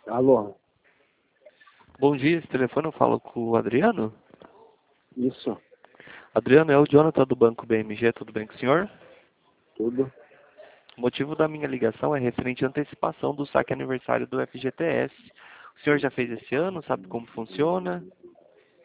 Alô, Bom dia, esse telefone eu falo com o Adriano. isso, Adriano, é o Jonathan do Banco BMG, tudo bem com o senhor? tudo. O motivo da minha ligação é referente à antecipação do saque aniversário do FGTS. O senhor já fez esse ano, sabe como funciona?